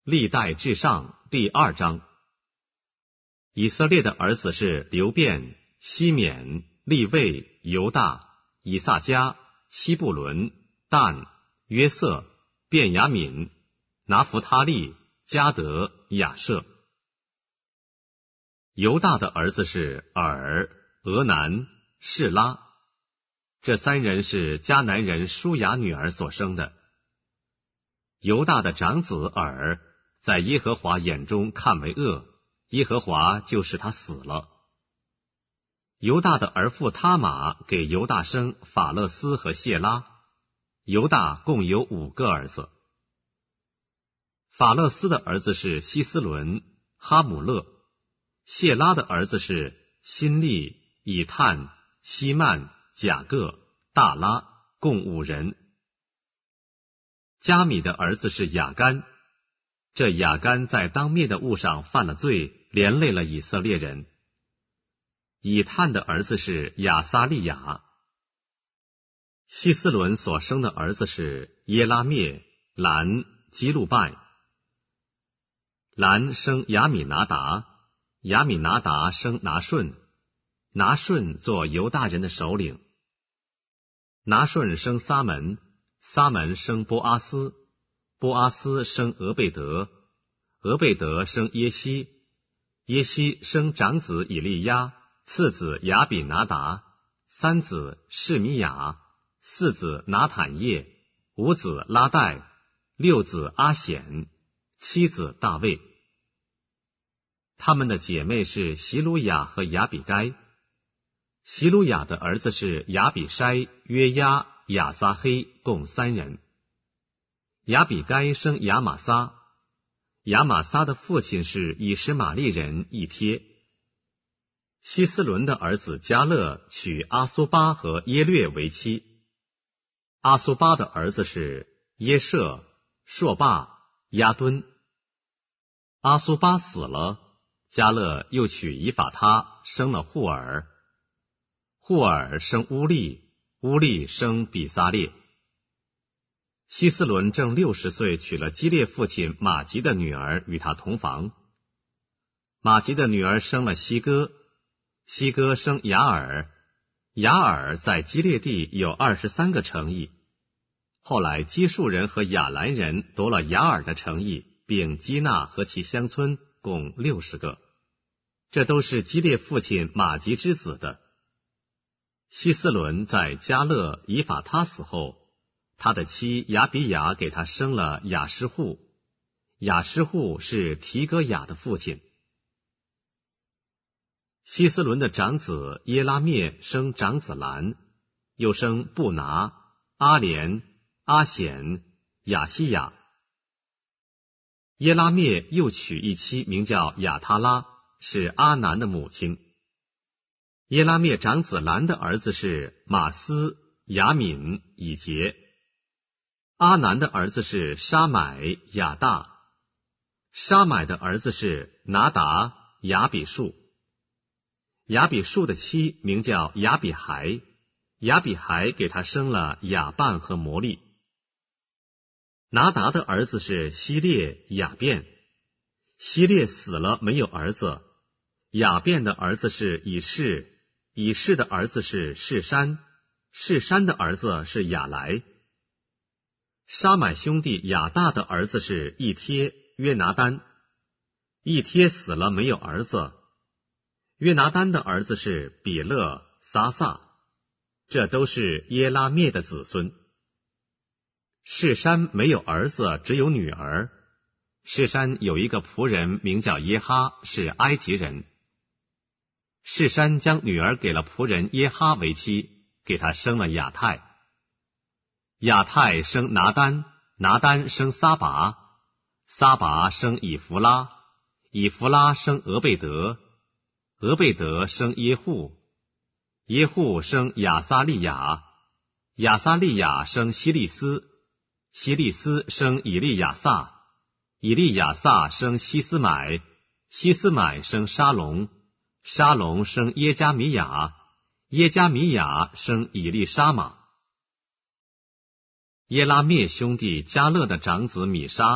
历代志上第2章。以色列的儿子是流便、西缅、利未、犹大、以萨迦、西布伦、但、约瑟、便雅悯、拿弗他利、迦得、亚设。犹大的儿子是尔、俄南、示拉，这3人是迦南人舒雅女儿所生的。犹大的长子尔在耶和华眼中看为恶，耶和华就使他死了。犹大的儿妇他玛给犹大生法勒斯和谢拉，犹大共有5个儿子。法勒斯的儿子是希斯伦、哈姆勒，谢拉的儿子是辛利、以探、希曼、甲各、大拉，共5人。加米的儿子是雅干，这雅干在当灭的物上犯了罪，连累了以色列人。以探的儿子是亚撒利雅。希斯伦所生的儿子是耶拉灭、兰、基路拜。兰生亚米拿达，亚米拿达生拿顺，拿顺做犹大人的首领。拿顺生撒门，撒门生波阿斯，波阿斯生俄贝德，俄贝德生耶西，耶西生长子以利亚，次子亚比拿达，3子示米亚，4子拿坦叶，5子拉代，6子阿显，7子大卫。他们的姐妹是席鲁雅和亚比该。席鲁雅的儿子是亚比筛、约押、亚撒黑，共3人。亚比该生亚玛撒，亚玛撒的父亲是以实玛利人以帖。希斯伦的儿子迦勒娶阿苏巴和耶略为妻。阿苏巴的儿子是耶舍、朔巴、亚敦。阿苏巴死了，迦勒又娶以法他，生了户尔。户尔生乌利，乌利生比撒列。希斯伦正60岁，娶了基列父亲马吉的女儿，与他同房。马吉的女儿生了西哥，西哥生雅尔，雅尔在基列地有23个城邑。后来基述人和亚兰人夺了雅尔的城邑，并基纳和其乡村，共60个。这都是基列父亲马吉之子的。希斯伦在迦勒以法他死后，他的妻亚比雅给他生了雅施户，雅施户是提戈雅的父亲。希斯伦的长子耶拉灭生长子兰，又生布拿、阿连、阿显、亚西亚。耶拉灭又娶一妻，名叫亚他拉，是阿南的母亲。耶拉灭长子兰的儿子是马斯、雅敏、以杰。阿南的儿子是沙买、亚大。沙买的儿子是拿达、亚比树。亚比树的妻名叫亚比孩，亚比孩给他生了亚半和摩利。拿达的儿子是希列、亚便。希列死了，没有儿子。亚便的儿子是以士，以士的儿子是士山，士山的儿子是亚来。沙买兄弟亚大的儿子是以帖、约拿单，以帖死了，没有儿子。约拿单的儿子是比勒、撒撒，这都是耶拉灭的子孙。士山没有儿子，只有女儿。士山有一个仆人名叫耶哈，是埃及人。士山将女儿给了仆人耶哈为妻，给他生了亚太。亚太生拿单，拿单生撒拔，撒拔生以弗拉，以弗拉生俄贝德，俄贝德生耶户，耶户生亚撒利雅，亚撒利雅生希利斯，希利斯生以利亚撒，以利亚撒生希斯买，希斯买生沙龙，沙龙生耶加米亚，耶加米亚生以利沙玛。耶拉灭兄弟迦勒的长子米沙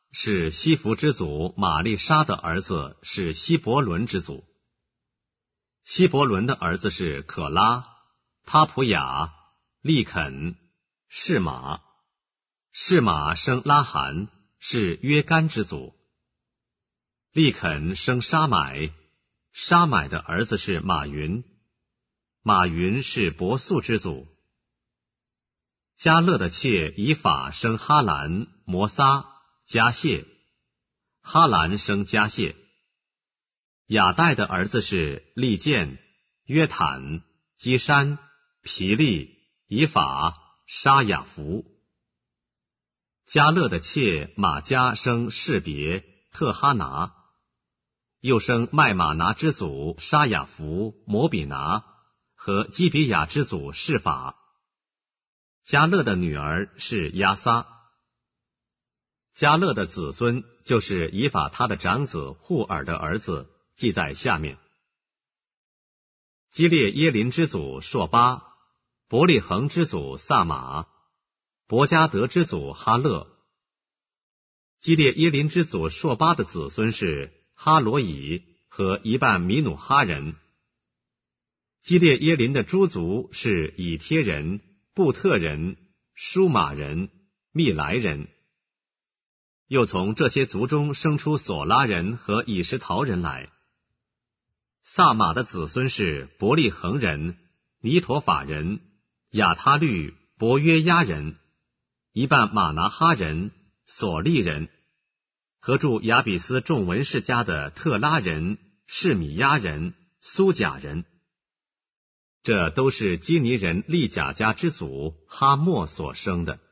是西弗之祖玛丽莎的儿子，是希伯伦之祖。希伯伦的儿子是可拉、他普雅、利肯、示玛。示玛生拉罕，是约干之祖。利肯生沙买，沙买的儿子是马云，马云是伯素之祖。迦勒的妾以法生哈兰、摩撒、迦谢，哈兰生迦谢。亚代的儿子是利剑、约坦、基珊、皮利、以法、沙雅弗。迦勒的妾玛迦生士别、特哈拿，又生麦玛拿之祖沙雅弗、摩比拿和基比亚之祖示法。迦勒的女儿是亚撒。迦勒的子孙就是以法他的长子户尔的儿子，记在下面。基列耶林之祖朔巴，伯利恒之祖萨马，伯加德之祖哈勒。基列耶林之祖朔巴的子孙是哈罗以和一半米努哈人。基列耶林的诸族是以帖人、布特人、舒马人、密来人。又从这些族中生出索拉人和以实陶人来。萨马的子孙是伯利恒人、尼陀法人、亚他律、伯约亚人、一半马拿哈人、索利人，和住亚比斯众文士家的特拉人、示米亚人、苏甲人。这都是基尼人利甲家之祖哈莫所生的。